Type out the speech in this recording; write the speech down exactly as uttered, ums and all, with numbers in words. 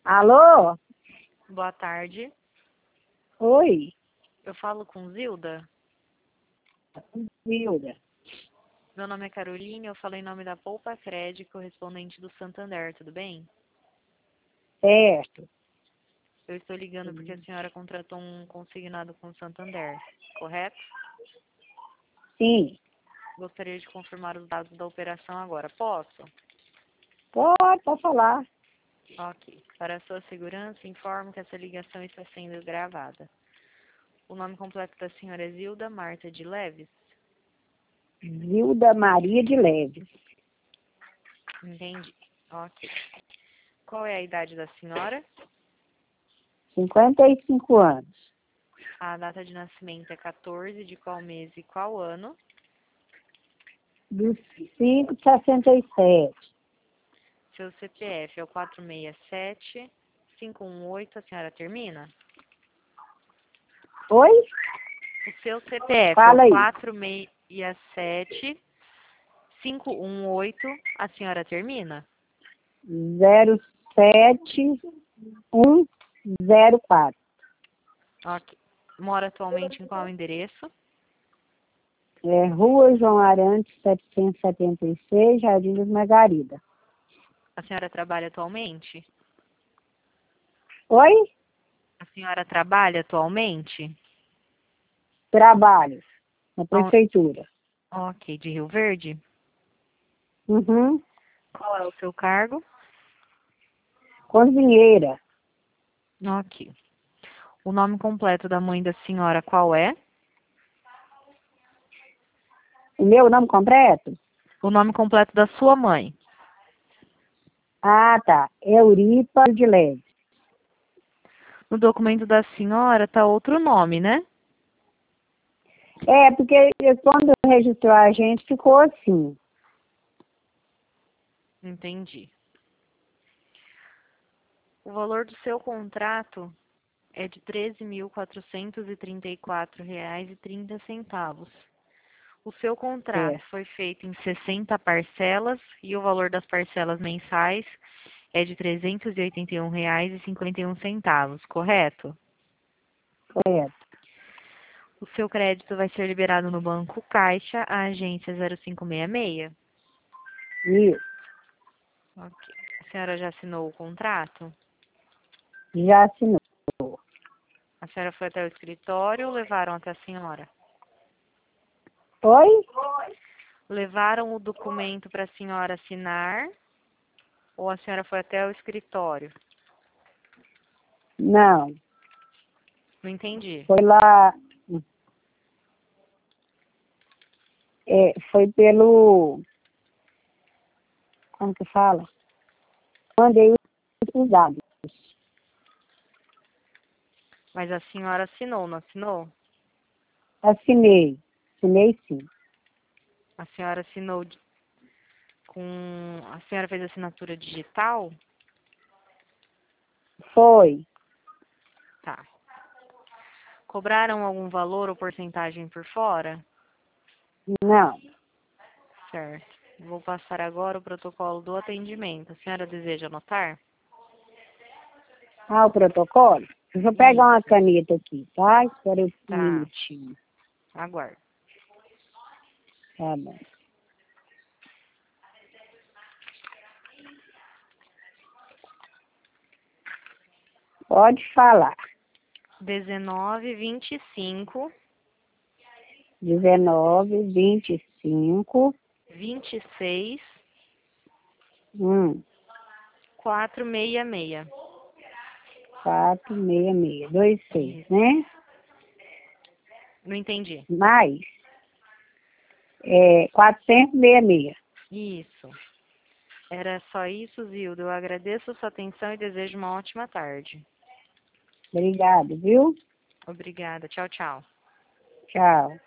Alô? Boa tarde. Oi, Eu falo com Zilda. Hilda. Meu nome é Caroline, eu falo em nome da Poupa Cred, correspondente do Santander, tudo bem? Certo. Eu estou ligando porque a senhora contratou um consignado com o Santander, correto? Sim. Gostaria de confirmar os dados da operação agora. Posso? Pode, pode falar. Ok. Para a sua segurança, informo que essa ligação está sendo gravada. O nome completo da senhora é Zilda Marta de Leves? Zilda Maria de Leves. Entendi. Ok. Qual é a idade da senhora? cinquenta e cinco anos. A data de nascimento é quatorze de qual mês e qual ano? Do cinco de sessenta e sete. Seu C P F é o quatro seis sete cinco um oito, a senhora termina? Oi? O seu C P F é Fala o aí. quatro seis sete cinco um oito, a senhora termina? zero sete um zero quatro. Ok. Mora atualmente em qual endereço? É, Rua João Arantes, setecentos e setenta e seis, Jardim das Margaridas. A senhora trabalha atualmente? Oi? A senhora trabalha atualmente? Trabalho na Aon- prefeitura. Ok, de Rio Verde? Uhum. Qual é o seu cargo? Cozinheira. Ok. O nome completo da mãe da senhora qual é? O meu nome completo? O nome completo da sua mãe? Ah, tá. Euripa de Leves. No documento da senhora tá outro nome, né? É, porque quando registrou a gente ficou assim. Entendi. O valor do seu contrato é de treze mil quatrocentos e trinta e quatro reais e trinta centavos. O seu contrato É, foi feito em sessenta parcelas e o valor das parcelas mensais é de trezentos e oitenta e um reais e cinquenta e um centavos, correto? correto. O seu crédito vai ser liberado no Banco Caixa, a agência zero cinco seis seis. Isso. Ok. A senhora já assinou o contrato? Já assinou. A senhora foi até o escritório ou levaram até a senhora? Oi? Levaram o documento para a senhora assinar ou a senhora foi até o escritório? Não. Não entendi. Foi lá. É, foi pelo. Como que fala? Mandei os dados. Mas a senhora assinou, não assinou? Assinei. Assinei sim. A senhora assinou de- com... A senhora fez assinatura digital? Foi. Tá. Cobraram algum valor ou porcentagem por fora? Não. Certo. Vou passar agora o protocolo do atendimento. A senhora deseja anotar? Ah, o protocolo? Eu vou pegar uma Isso. caneta aqui, tá? Espera aí um Tá. minutinho. Aguardo. Tá bom. Pode falar. dezenove, vinte e cinco, dezenove, vinte e cinco, vinte e seis, hum, quatrocentos e sessenta e seis. quatro, seis, seis, dois, seis, Isso. né? Não entendi. Mais, é, quatrocentos e sessenta e seis. Isso. Era só isso, Zilda. Eu agradeço a sua atenção e desejo uma ótima tarde. Obrigado, viu? Obrigada. Tchau, tchau. Tchau.